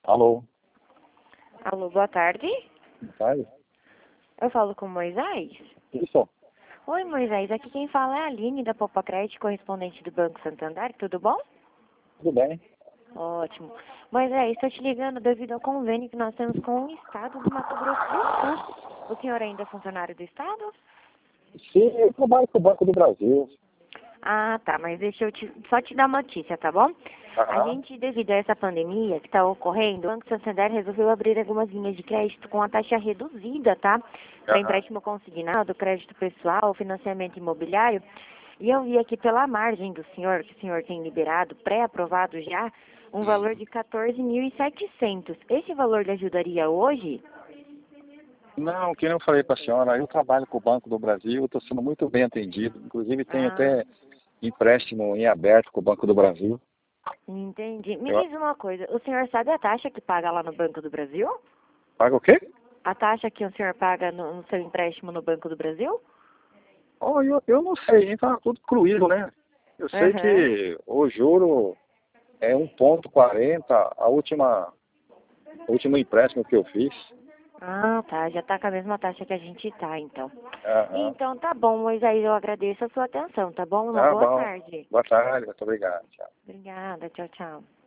Alô, Alô, boa tarde. sai? Eu falo com o Moisés. Isso, Oi, Moisés. Aqui quem fala é a Aline, da Popa Crédito, correspondente do Banco Santander. Tudo bom? tudo bem? Ótimo. Moisés, estou te ligando devido ao convênio que nós temos com o Estado do Mato Grosso do Sul. O senhor ainda é funcionário do Estado? Sim, eu trabalho com o Banco do Brasil. Ah, tá. Mas deixa eu só te dar uma notícia, tá bom? A Aham, gente, devido a essa pandemia que está ocorrendo, o Banco Santander resolveu abrir algumas linhas de crédito com a taxa reduzida, tá? Para aham. empréstimo consignado, crédito pessoal, financiamento imobiliário. E eu vi aqui pela margem do senhor, que o senhor tem liberado, pré-aprovado já, um valor de 14.700. Esse valor lhe ajudaria hoje? Não, que nem eu falei para a senhora, eu trabalho com o Banco do Brasil, estou sendo muito bem atendido. Inclusive tenho Ah, até empréstimo em aberto com o Banco do Brasil. entendi. Me Eu diz uma coisa, o senhor sabe a taxa que paga lá no Banco do Brasil? pago o quê? A taxa que o senhor paga no seu empréstimo no Banco do Brasil? Oh, eu não sei, está tudo incluído, né? Eu sei Aham. que o juro é 1,40, o último empréstimo que eu fiz. Ah, tá. Já tá com a mesma taxa que a gente tá, então. Aham. Então tá bom, Moisés, eu agradeço a sua atenção, tá bom? Uma Tá boa bom. tarde. Boa tarde, muito obrigado. Tchau. Obrigada, tchau, tchau.